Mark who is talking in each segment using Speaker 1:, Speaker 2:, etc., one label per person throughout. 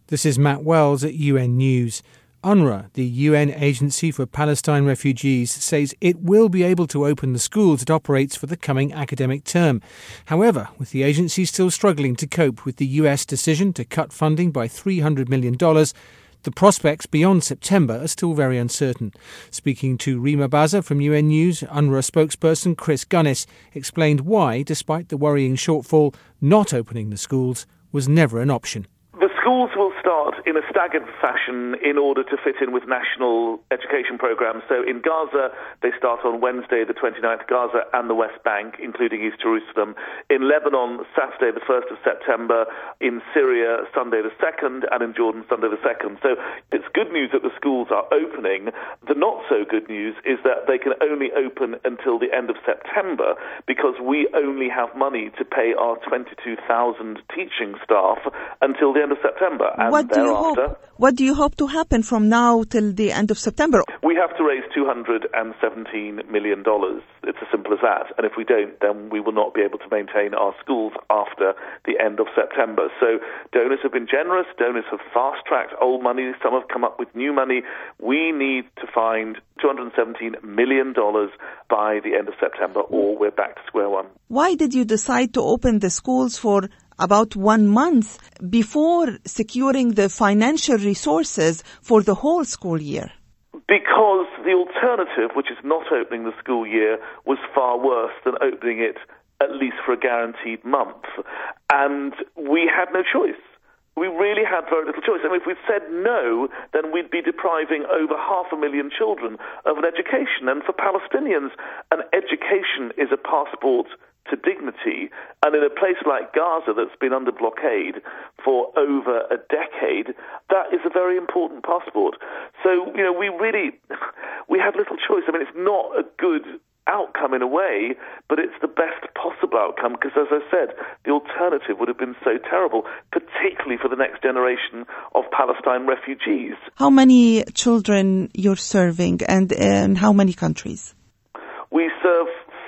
Speaker 1: This is Matt Wells at UN News. UNRWA, the UN Agency for Palestine Refugees, says it will be able to open the schools it operates for the coming academic term. However, with the agency still struggling to cope with the US decision to cut funding by $300 million, the prospects beyond September are still very uncertain. Speaking to Rima Baza from UN News, UNRWA spokesperson Chris Gunnis explained why, despite the worrying shortfall, not opening the schools was never an option.
Speaker 2: The schools will start in a staggered fashion in order to fit in with national education programs. So in Gaza, they start on Wednesday, the 29th, Gaza and the West Bank, including East Jerusalem. In Lebanon, Saturday, the 1st of September. In Syria, Sunday the 2nd, and in Jordan, Sunday the 2nd. So it's good news that the schools are opening. The not so good news is that they can only open until the end of September because we only have money to pay our 22,000 teaching staff until the end of September. And
Speaker 3: what do you hope to happen from now till the end of September?
Speaker 2: We have to raise $217 million. It's as simple as that. And if we don't, then we will not be able to maintain our schools after the end of September. So donors have been generous. Donors have fast-tracked old money. Some have come up with new money. We need to find $217 million by the end of September, or we're back to square one.
Speaker 3: Why did you decide to open the schools for about 1 month before securing the financial resources for the whole school year?
Speaker 2: Because the alternative, which is not opening the school year, was far worse than opening it at least for a guaranteed month. And we had no choice. We really had very little choice. I mean, if we'd said no, then we'd be depriving over 500,000 children of an education. And for Palestinians, an education is a passport to dignity. And in a place like Gaza that's been under blockade for over a decade, that is a very important passport. So, we had little choice. I mean, it's not a good outcome in a way, but it's the best possible outcome because, as I said, the alternative would have been so terrible, particularly for the next generation of Palestine refugees.
Speaker 3: How many children you're serving and in how many countries?
Speaker 2: We serve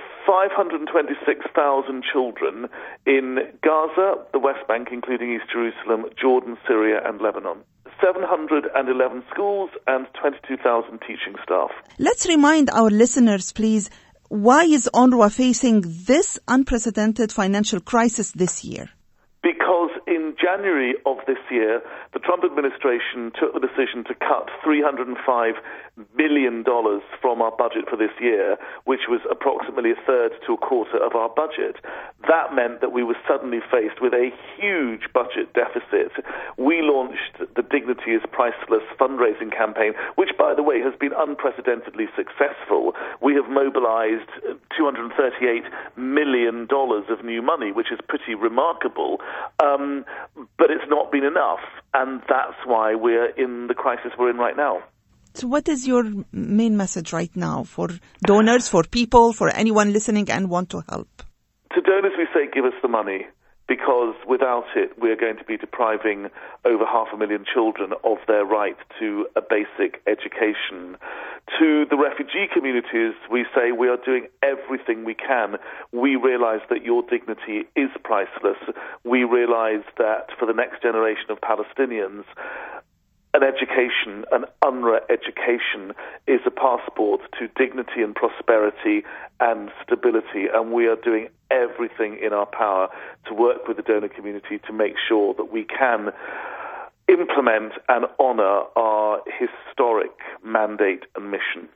Speaker 2: 526,000 children in Gaza, the West Bank, including East Jerusalem, Jordan, Syria and Lebanon. 711 schools and 22,000 teaching staff.
Speaker 3: Let's remind our listeners, please, why is UNRWA facing this unprecedented financial crisis this year?
Speaker 2: Because in January of this year, the Trump administration took the decision to cut $305 million from our budget for this year, which was approximately a third to a quarter of our budget. That meant that we were suddenly faced with a huge budget deficit. We launched the Dignity is Priceless fundraising campaign, which, by the way, has been unprecedentedly successful. We have mobilized $238 million of new money, which is pretty remarkable. But it's not been enough, and that's why we're in the crisis we're in right now.
Speaker 3: So what is your main message right now for donors, for people, for anyone listening and want to help?
Speaker 2: To donors, we say give us the money, because without it, we're going to be depriving over 500,000 children of their right to a basic education. To the refugee communities, we say we are doing everything we can. We realize that your dignity is priceless. We realize that for the next generation of Palestinians, an education, an UNRWA education, is a passport to dignity and prosperity and stability, and we are doing everything in our power to work with the donor community to make sure that we can implement and honour our historic mandate and mission.